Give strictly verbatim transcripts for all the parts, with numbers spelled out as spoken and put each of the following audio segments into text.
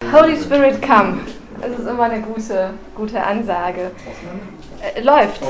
Holy Spirit, come. Das ist immer eine gute, gute Ansage. Äh, läuft.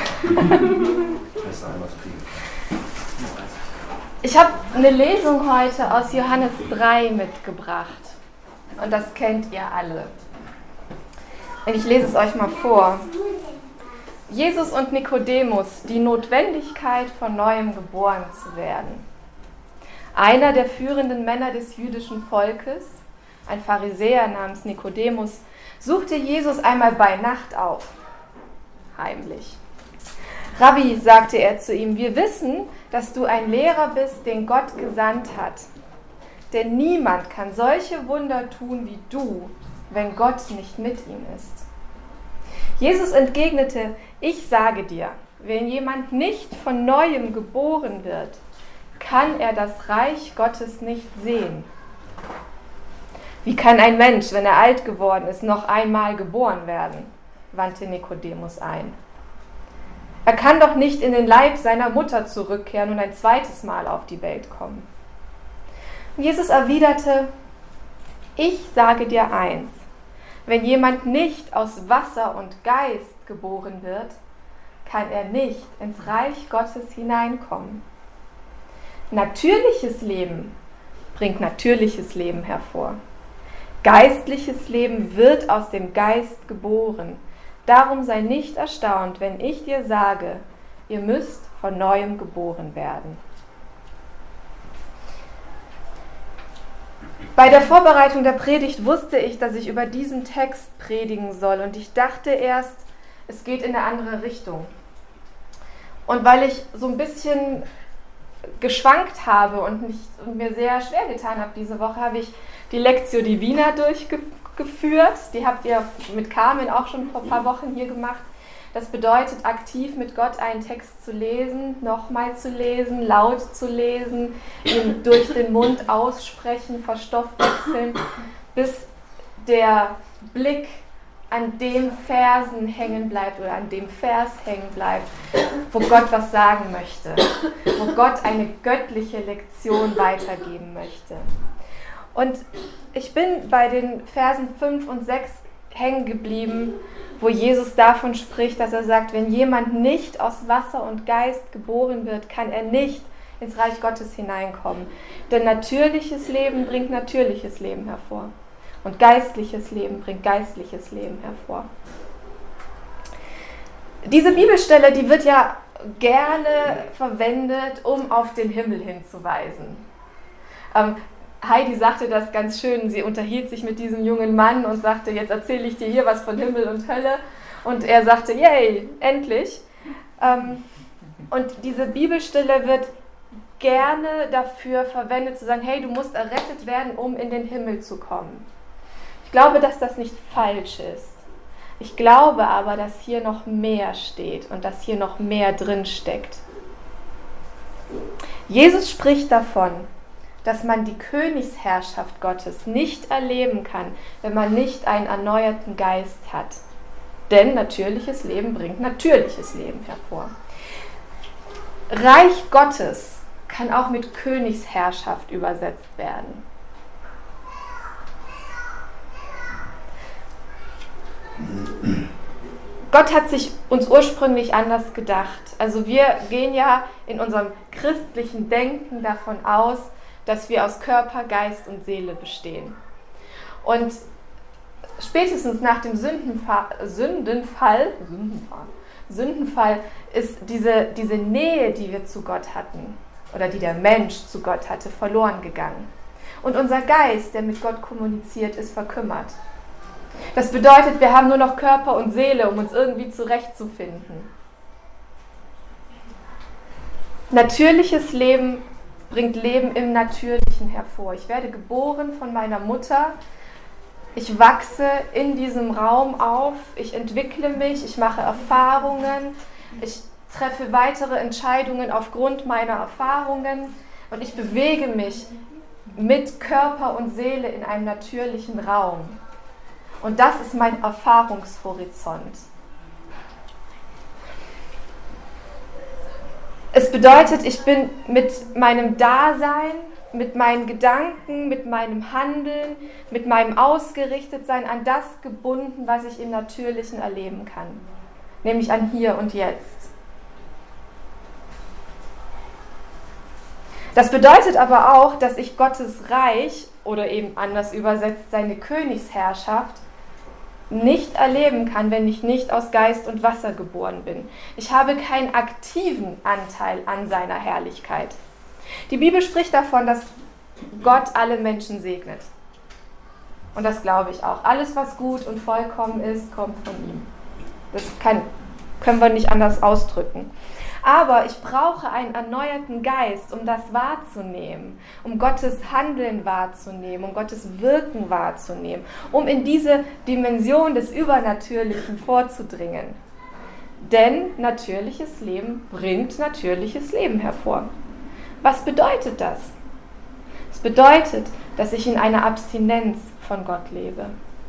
Ich habe eine Lesung heute aus Johannes drei mitgebracht. Und das kennt ihr alle. Und ich lese es euch mal vor. Jesus und Nikodemus, die Notwendigkeit, von Neuem geboren zu werden. Einer der führenden Männer des jüdischen Volkes, ein Pharisäer namens Nikodemus, suchte Jesus einmal bei Nacht auf, heimlich. Rabbi, sagte er zu ihm, wir wissen, dass du ein Lehrer bist, den Gott gesandt hat. Denn niemand kann solche Wunder tun wie du, wenn Gott nicht mit ihm ist. Jesus entgegnete, ich sage dir, wenn jemand nicht von Neuem geboren wird, kann er das Reich Gottes nicht sehen. Wie kann ein Mensch, wenn er alt geworden ist, noch einmal geboren werden? Wandte Nikodemus ein. Er kann doch nicht in den Leib seiner Mutter zurückkehren und ein zweites Mal auf die Welt kommen. Und Jesus erwiderte, ich sage dir eins, wenn jemand nicht aus Wasser und Geist geboren wird, kann er nicht ins Reich Gottes hineinkommen. Natürliches Leben bringt natürliches Leben hervor. Geistliches Leben wird aus dem Geist geboren. Darum sei nicht erstaunt, wenn ich dir sage, ihr müsst von Neuem geboren werden. Bei der Vorbereitung der Predigt wusste ich, dass ich über diesen Text predigen soll und ich dachte erst, es geht in eine andere Richtung. Und weil ich so ein bisschen geschwankt habe und, mich, und mir sehr schwer getan habe diese Woche, habe ich die Lectio Divina durchgeführt. Die habt ihr mit Carmen auch schon vor ein paar Wochen hier gemacht. Das bedeutet, aktiv mit Gott einen Text zu lesen, nochmal zu lesen, laut zu lesen, ihn durch den Mund aussprechen, verstoffwechseln, bis der Blick an dem Versen hängen bleibt oder an dem Vers hängen bleibt, wo Gott was sagen möchte, wo Gott eine göttliche Lektion weitergeben möchte. Und ich bin bei den Versen fünf und sechs hängen geblieben, wo Jesus davon spricht, dass er sagt, wenn jemand nicht aus Wasser und Geist geboren wird, kann er nicht ins Reich Gottes hineinkommen. Denn natürliches Leben bringt natürliches Leben hervor. Und geistliches Leben bringt geistliches Leben hervor. Diese Bibelstelle, die wird ja gerne verwendet, um auf den Himmel hinzuweisen. Ähm, Heidi sagte das ganz schön, sie unterhielt sich mit diesem jungen Mann und sagte, jetzt erzähle ich dir hier was von Himmel und Hölle. Und er sagte, yay, endlich. Ähm, und diese Bibelstelle wird gerne dafür verwendet, zu sagen, hey, du musst errettet werden, um in den Himmel zu kommen. Ich glaube, dass das nicht falsch ist. Ich glaube aber, dass hier noch mehr steht und dass hier noch mehr drin steckt. Jesus spricht davon, dass man die Königsherrschaft Gottes nicht erleben kann, wenn man nicht einen erneuerten Geist hat. Denn natürliches Leben bringt natürliches Leben hervor. Reich Gottes kann auch mit Königsherrschaft übersetzt werden. Gott hat sich uns ursprünglich anders gedacht. Also wir gehen ja in unserem christlichen Denken davon aus, dass wir aus Körper, Geist und Seele bestehen. Und spätestens nach dem Sündenfall, Sündenfall, Sündenfall, Sündenfall ist diese, diese Nähe, die wir zu Gott hatten, oder die der Mensch zu Gott hatte, verloren gegangen. Und unser Geist, der mit Gott kommuniziert, ist verkümmert. Das bedeutet, wir haben nur noch Körper und Seele, um uns irgendwie zurechtzufinden. Natürliches Leben bringt Leben im Natürlichen hervor. Ich werde geboren von meiner Mutter. Ich wachse in diesem Raum auf. Ich entwickle mich. Ich mache Erfahrungen. Ich treffe weitere Entscheidungen aufgrund meiner Erfahrungen. Und ich bewege mich mit Körper und Seele in einem natürlichen Raum. Und das ist mein Erfahrungshorizont. Es bedeutet, ich bin mit meinem Dasein mit meinen Gedanken, mit meinem Handeln, mit meinem Ausgerichtetsein an das gebunden, was ich im Natürlichen erleben kann. Nämlich an hier und jetzt. Das bedeutet aber auch, dass ich Gottes Reich, oder eben anders übersetzt seine Königsherrschaft, nicht erleben kann, wenn ich nicht aus Geist und Wasser geboren bin. Ich habe keinen aktiven Anteil an seiner Herrlichkeit. Die Bibel spricht davon, dass Gott alle Menschen segnet. Und das glaube ich auch. Alles, was gut und vollkommen ist, kommt von ihm. Das kann, können wir nicht anders ausdrücken. Aber ich brauche einen erneuerten Geist, um das wahrzunehmen, um Gottes Handeln wahrzunehmen, um Gottes Wirken wahrzunehmen, um in diese Dimension des Übernatürlichen vorzudringen. Denn natürliches Leben bringt natürliches Leben hervor. Was bedeutet das? Es bedeutet, dass ich in einer Abstinenz von Gott lebe.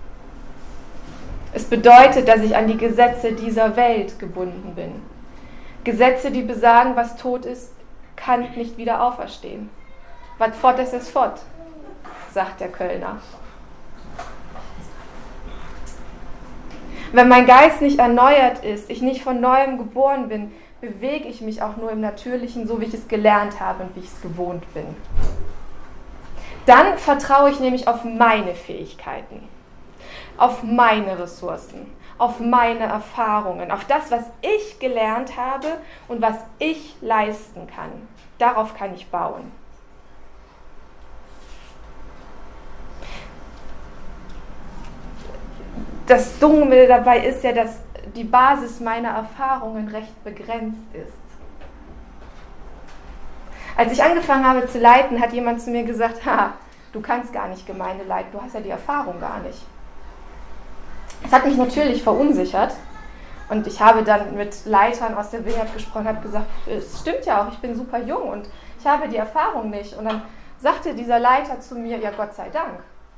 Es bedeutet, dass ich an die Gesetze dieser Welt gebunden bin. Gesetze, die besagen, was tot ist, kann nicht wieder auferstehen. Was fort ist, ist fort, sagt der Kölner. Wenn mein Geist nicht erneuert ist, ich nicht von Neuem geboren bin, bewege ich mich auch nur im Natürlichen, so wie ich es gelernt habe und wie ich es gewohnt bin. Dann vertraue ich nämlich auf meine Fähigkeiten, auf meine Ressourcen, auf meine Erfahrungen, auf das, was ich gelernt habe und was ich leisten kann. Darauf kann ich bauen. Das Dumme dabei ist ja, dass die Basis meiner Erfahrungen recht begrenzt ist. Als ich angefangen habe zu leiten, hat jemand zu mir gesagt, ha, du kannst gar nicht Gemeinde leiten, du hast ja die Erfahrung gar nicht. Das hat mich natürlich verunsichert und ich habe dann mit Leitern aus der Vineyard gesprochen und habe gesagt, es stimmt ja auch, ich bin super jung und ich habe die Erfahrung nicht. Und dann sagte dieser Leiter zu mir, ja Gott sei Dank.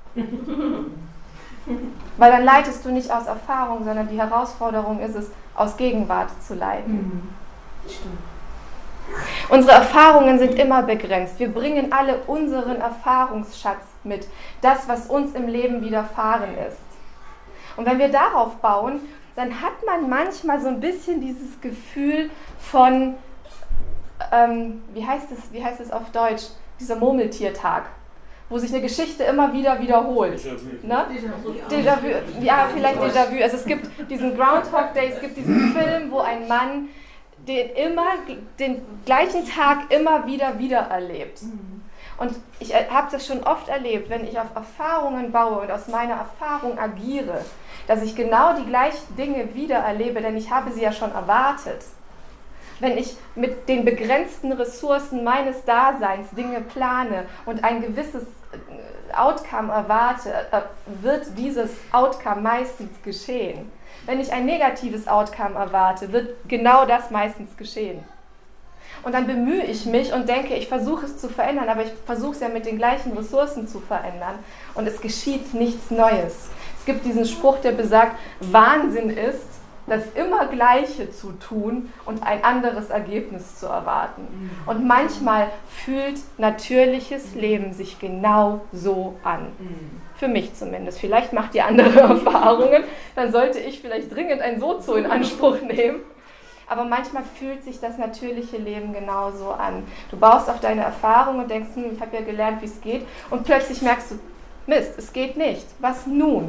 Weil dann leitest du nicht aus Erfahrung, sondern die Herausforderung ist es, aus Gegenwart zu leiten. Stimmt. Unsere Erfahrungen sind immer begrenzt. Wir bringen alle unseren Erfahrungsschatz mit, das, was uns im Leben widerfahren ist. Und wenn wir darauf bauen, dann hat man manchmal so ein bisschen dieses Gefühl von, ähm, wie heißt es, wie heißt es auf Deutsch, dieser Murmeltiertag, wo sich eine Geschichte immer wieder wiederholt. Déjà-vu. Ne? Déjà-vu. Ja, vielleicht Déjà-vu. Also es gibt diesen Groundhog Day, es gibt diesen Film, wo ein Mann den, immer, den gleichen Tag immer wieder wieder erlebt. Und ich habe das schon oft erlebt, wenn ich auf Erfahrungen baue und aus meiner Erfahrung agiere, dass ich genau die gleichen Dinge wieder erlebe, denn ich habe sie ja schon erwartet. Wenn ich mit den begrenzten Ressourcen meines Daseins Dinge plane und ein gewisses Outcome erwarte, wird dieses Outcome meistens geschehen. Wenn ich ein negatives Outcome erwarte, wird genau das meistens geschehen. Und dann bemühe ich mich und denke, ich versuche es zu verändern, aber ich versuche es ja mit den gleichen Ressourcen zu verändern. Und es geschieht nichts Neues. Es gibt diesen Spruch, der besagt, Wahnsinn ist, das immer Gleiche zu tun und ein anderes Ergebnis zu erwarten. Und manchmal fühlt natürliches Leben sich genau so an. Für mich zumindest. Vielleicht macht ihr andere Erfahrungen, dann sollte ich vielleicht dringend ein Sozo in Anspruch nehmen. Aber manchmal fühlt sich das natürliche Leben genauso an. Du baust auf deine Erfahrung und denkst, hm, ich habe ja gelernt, wie es geht. Und plötzlich merkst du, Mist, es geht nicht. Was nun?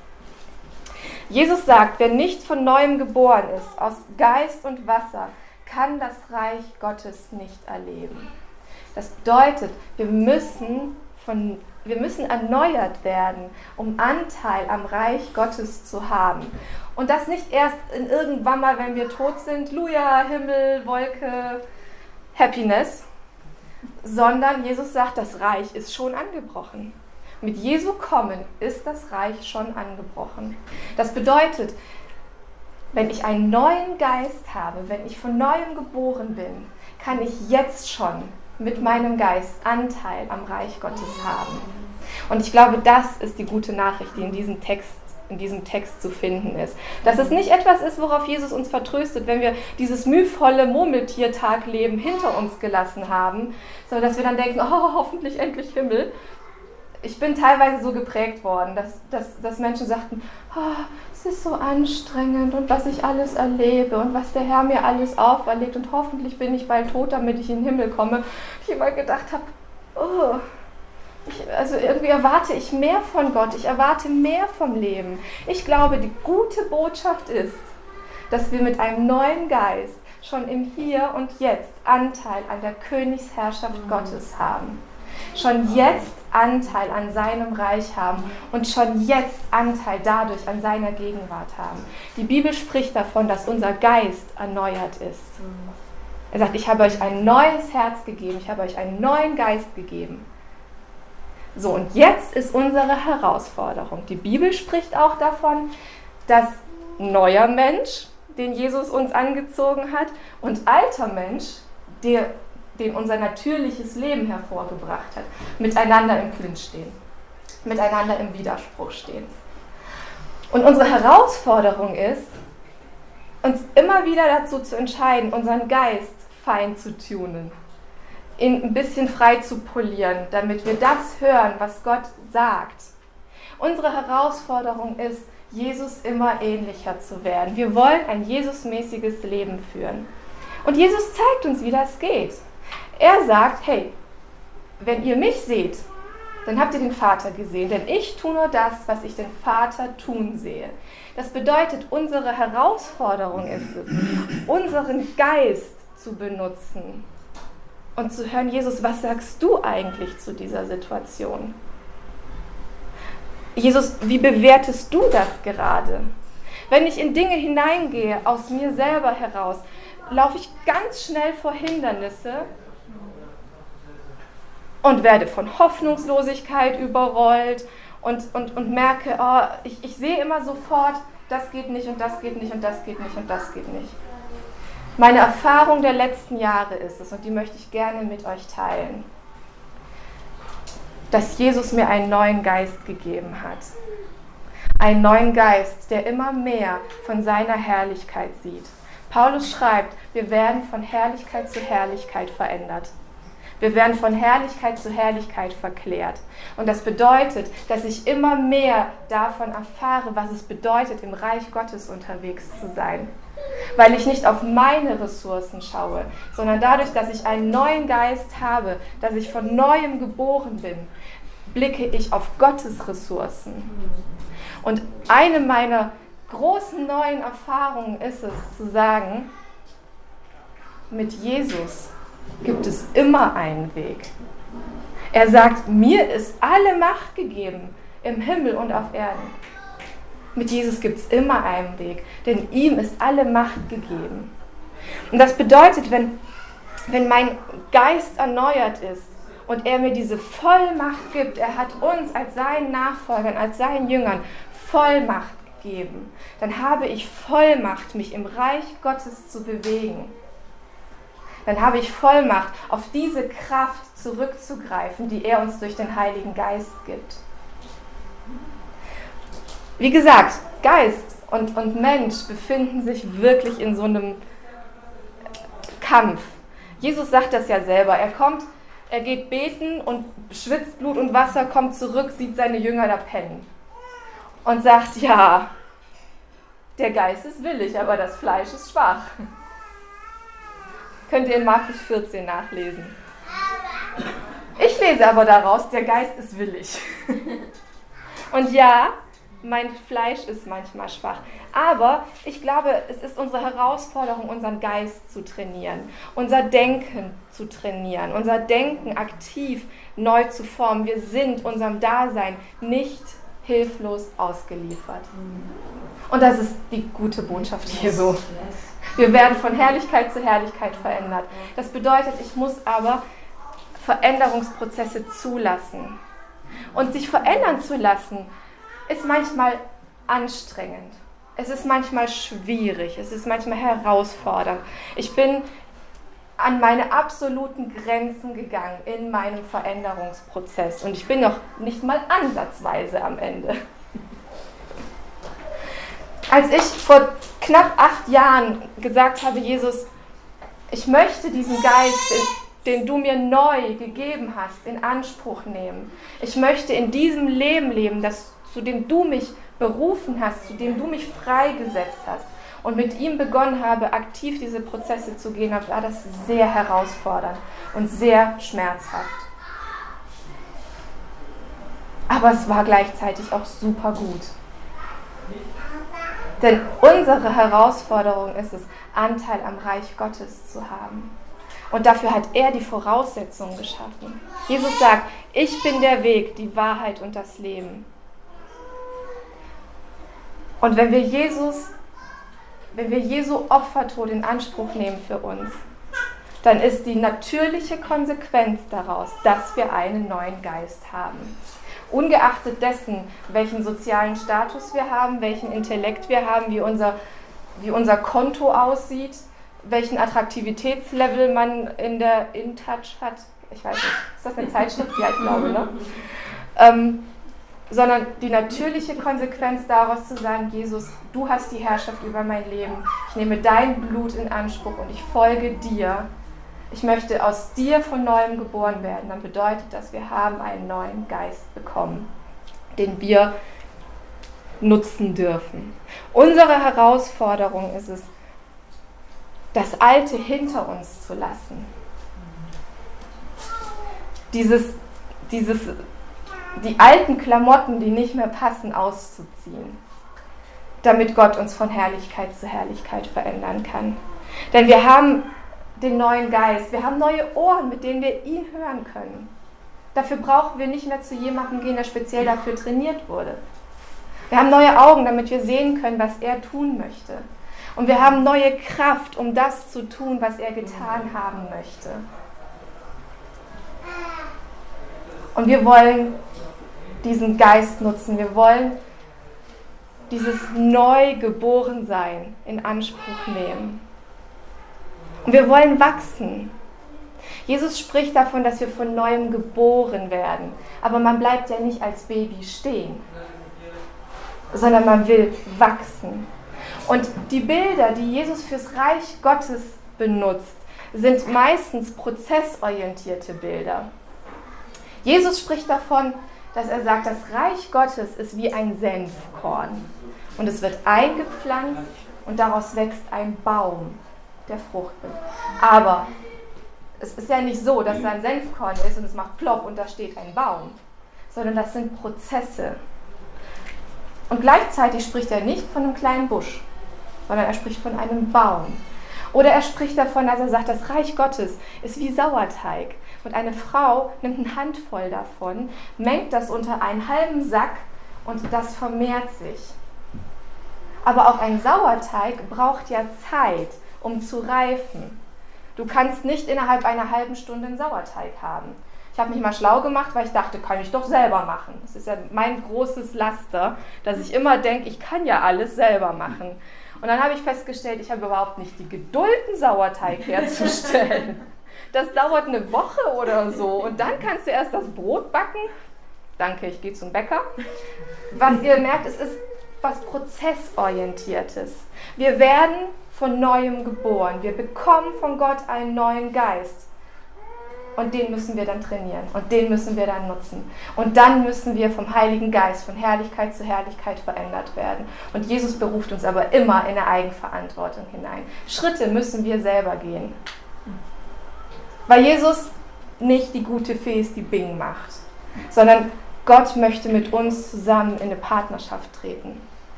Jesus sagt, wer nicht von Neuem geboren ist, aus Geist und Wasser, kann das Reich Gottes nicht erleben. Das bedeutet, wir müssen, von, wir müssen erneuert werden, um Anteil am Reich Gottes zu haben. Und das nicht erst in irgendwann mal, wenn wir tot sind, Luja, Himmel, Wolke, Happiness, sondern Jesus sagt, das Reich ist schon angebrochen. Mit Jesu Kommen ist das Reich schon angebrochen. Das bedeutet, wenn ich einen neuen Geist habe, wenn ich von Neuem geboren bin, kann ich jetzt schon mit meinem Geist Anteil am Reich Gottes haben. Und ich glaube, das ist die gute Nachricht, die in diesem Text in diesem Text zu finden ist. Dass es nicht etwas ist, worauf Jesus uns vertröstet, wenn wir dieses mühevolle Murmeltiertagleben hinter uns gelassen haben, sondern dass wir dann denken, oh, hoffentlich endlich Himmel. Ich bin teilweise so geprägt worden, dass, dass, dass Menschen sagten, oh, es ist so anstrengend und was ich alles erlebe und was der Herr mir alles auferlegt und hoffentlich bin ich bald tot, damit ich in den Himmel komme. Ich immer gedacht habe, oh, ich, also irgendwie erwarte ich mehr von Gott, ich erwarte mehr vom Leben. Ich glaube, die gute Botschaft ist, dass wir mit einem neuen Geist schon im Hier und Jetzt Anteil an der Königsherrschaft mhm. Gottes haben. Schon jetzt Anteil an seinem Reich haben und schon jetzt Anteil dadurch an seiner Gegenwart haben. Die Bibel spricht davon, dass unser Geist erneuert ist. Er sagt, ich habe euch ein neues Herz gegeben, ich habe euch einen neuen Geist gegeben. So, und jetzt ist unsere Herausforderung. Die Bibel spricht auch davon, dass neuer Mensch, den Jesus uns angezogen hat, und alter Mensch, der den unser natürliches Leben hervorgebracht hat, miteinander im Clinch stehen, miteinander im Widerspruch stehen. Und unsere Herausforderung ist, uns immer wieder dazu zu entscheiden, unseren Geist fein zu tunen, ihn ein bisschen frei zu polieren, damit wir das hören, was Gott sagt. Unsere Herausforderung ist, Jesus immer ähnlicher zu werden. Wir wollen ein Jesusmäßiges Leben führen. Und Jesus zeigt uns, wie das geht. Er sagt, hey, wenn ihr mich seht, dann habt ihr den Vater gesehen, denn ich tue nur das, was ich den Vater tun sehe. Das bedeutet, unsere Herausforderung ist es, unseren Geist zu benutzen und zu hören, Jesus, was sagst du eigentlich zu dieser Situation? Jesus, wie bewertest du das gerade? Wenn ich in Dinge hineingehe, aus mir selber heraus, laufe ich ganz schnell vor Hindernisse und werde von Hoffnungslosigkeit überrollt und, und, und merke, oh, ich, ich sehe immer sofort, das geht nicht und das geht nicht und das geht nicht und das geht nicht. Meine Erfahrung der letzten Jahre ist es, und die möchte ich gerne mit euch teilen, dass Jesus mir einen neuen Geist gegeben hat. Einen neuen Geist, der immer mehr von seiner Herrlichkeit sieht. Paulus schreibt, wir werden von Herrlichkeit zu Herrlichkeit verändert. Wir werden von Herrlichkeit zu Herrlichkeit verklärt. Und das bedeutet, dass ich immer mehr davon erfahre, was es bedeutet, im Reich Gottes unterwegs zu sein. Weil ich nicht auf meine Ressourcen schaue, sondern dadurch, dass ich einen neuen Geist habe, dass ich von Neuem geboren bin, blicke ich auf Gottes Ressourcen. Und eine meiner großen neuen Erfahrungen ist es, zu sagen, mit Jesus gibt es immer einen Weg. Er sagt, mir ist alle Macht gegeben, im Himmel und auf Erden. Mit Jesus gibt es immer einen Weg, denn ihm ist alle Macht gegeben. Und das bedeutet, wenn, wenn mein Geist erneuert ist und er mir diese Vollmacht gibt, er hat uns als seinen Nachfolgern, als seinen Jüngern Vollmacht gegeben, dann habe ich Vollmacht, mich im Reich Gottes zu bewegen. Dann habe ich Vollmacht, auf diese Kraft zurückzugreifen, die er uns durch den Heiligen Geist gibt. Wie gesagt, Geist und, und Mensch befinden sich wirklich in so einem Kampf. Jesus sagt das ja selber. Er kommt, er geht beten und schwitzt Blut und Wasser, kommt zurück, sieht seine Jünger da pennen und sagt, ja, der Geist ist willig, aber das Fleisch ist schwach. Könnt ihr in Markus vierzehn nachlesen. Ich lese aber daraus, der Geist ist willig. Und ja, mein Fleisch ist manchmal schwach. Aber ich glaube, es ist unsere Herausforderung, unseren Geist zu trainieren, unser Denken zu trainieren, unser Denken aktiv neu zu formen. Wir sind unserem Dasein nicht hilflos ausgeliefert. Und das ist die gute Botschaft Jesu. Wir werden von Herrlichkeit zu Herrlichkeit verändert. Das bedeutet, ich muss aber Veränderungsprozesse zulassen. Und sich verändern zu lassen, ist manchmal anstrengend. Es ist manchmal schwierig. Es ist manchmal herausfordernd. Ich bin an meine absoluten Grenzen gegangen in meinem Veränderungsprozess. Und ich bin noch nicht mal ansatzweise am Ende. Als ich vor knapp acht Jahren gesagt habe, Jesus, ich möchte diesen Geist, den, den du mir neu gegeben hast, in Anspruch nehmen. Ich möchte in diesem Leben leben, das, zu dem du mich berufen hast, zu dem du mich freigesetzt hast. Und mit ihm begonnen habe, aktiv diese Prozesse zu gehen, war das sehr herausfordernd und sehr schmerzhaft. Aber es war gleichzeitig auch super gut. Denn unsere Herausforderung ist es, Anteil am Reich Gottes zu haben. Und dafür hat er die Voraussetzungen geschaffen. Jesus sagt, ich bin der Weg, die Wahrheit und das Leben. Und wenn wir Jesus, wenn wir Jesu Opfertod in Anspruch nehmen für uns, dann ist die natürliche Konsequenz daraus, dass wir einen neuen Geist haben. Ungeachtet dessen, welchen sozialen Status wir haben, welchen Intellekt wir haben, wie unser, wie unser Konto aussieht, welchen Attraktivitätslevel man in der InTouch hat. Ich weiß nicht, ist das eine Zeitschrift? Ja, ich glaube, ne? Ähm, sondern die natürliche Konsequenz daraus zu sagen, Jesus, du hast die Herrschaft über mein Leben, ich nehme dein Blut in Anspruch und ich folge dir. Ich möchte aus dir von Neuem geboren werden. Dann bedeutet das, wir haben einen neuen Geist bekommen, den wir nutzen dürfen. Unsere Herausforderung ist es, das Alte hinter uns zu lassen. Dieses, dieses, die alten Klamotten, die nicht mehr passen, auszuziehen, damit Gott uns von Herrlichkeit zu Herrlichkeit verändern kann. Denn wir haben den neuen Geist, wir haben neue Ohren, mit denen wir ihn hören können. Dafür brauchen wir nicht mehr zu jemandem gehen, der speziell dafür trainiert wurde. Wir haben neue Augen, damit wir sehen können, was er tun möchte. Und wir haben neue Kraft, um das zu tun, was er getan haben möchte. Und wir wollen diesen Geist nutzen. Wir wollen dieses Neugeborensein in Anspruch nehmen. Und wir wollen wachsen. Jesus spricht davon, dass wir von Neuem geboren werden. Aber man bleibt ja nicht als Baby stehen, sondern man will wachsen. Und die Bilder, die Jesus fürs Reich Gottes benutzt, sind meistens prozessorientierte Bilder. Jesus spricht davon, dass er sagt, das Reich Gottes ist wie ein Senfkorn. Und es wird eingepflanzt und daraus wächst ein Baum, der Frucht bringt. Aber es ist ja nicht so, dass da ein Senfkorn ist und es macht plopp und da steht ein Baum, sondern das sind Prozesse. Und gleichzeitig spricht er nicht von einem kleinen Busch, sondern er spricht von einem Baum. Oder er spricht davon, dass er sagt, das Reich Gottes ist wie Sauerteig. Und eine Frau nimmt eine Handvoll davon, mengt das unter einen halben Sack und das vermehrt sich. Aber auch ein Sauerteig braucht ja Zeit, um zu reifen. Du kannst nicht innerhalb einer halben Stunde einen Sauerteig haben. Ich habe mich mal schlau gemacht, weil ich dachte, kann ich doch selber machen. Das ist ja mein großes Laster, dass ich immer denke, ich kann ja alles selber machen. Und dann habe ich festgestellt, ich habe überhaupt nicht die Geduld, einen Sauerteig herzustellen. Das dauert eine Woche oder so und dann kannst du erst das Brot backen. Danke, ich gehe zum Bäcker. Was ihr merkt, es ist was Prozessorientiertes. Wir werden von Neuem geboren. Wir bekommen von Gott einen neuen Geist. Und den müssen wir dann trainieren und den müssen wir dann nutzen. Und dann müssen wir vom Heiligen Geist, von Herrlichkeit zu Herrlichkeit verändert werden. Und Jesus beruft uns aber immer in eine Eigenverantwortung hinein. Schritte müssen wir selber gehen. Weil Jesus nicht die gute Fee ist, die Bing macht, sondern Gott möchte mit uns zusammen in eine Partnerschaft treten.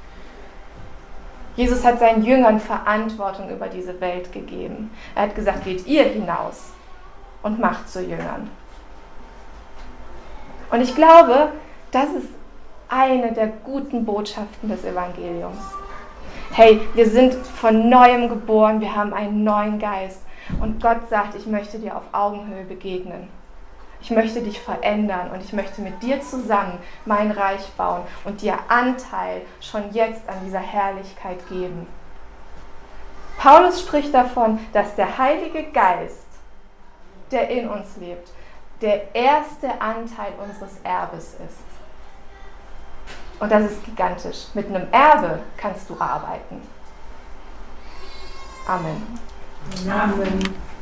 Jesus hat seinen Jüngern Verantwortung über diese Welt gegeben. Er hat gesagt, geht ihr hinaus und macht zu Jüngern. Und ich glaube, das ist eine der guten Botschaften des Evangeliums. Hey, wir sind von Neuem geboren, wir haben einen neuen Geist. Und Gott sagt, ich möchte dir auf Augenhöhe begegnen. Ich möchte dich verändern und ich möchte mit dir zusammen mein Reich bauen und dir Anteil schon jetzt an dieser Herrlichkeit geben. Paulus spricht davon, dass der Heilige Geist, der in uns lebt, der erste Anteil unseres Erbes ist. Und das ist gigantisch. Mit einem Erbe kannst du arbeiten. Amen. Amen.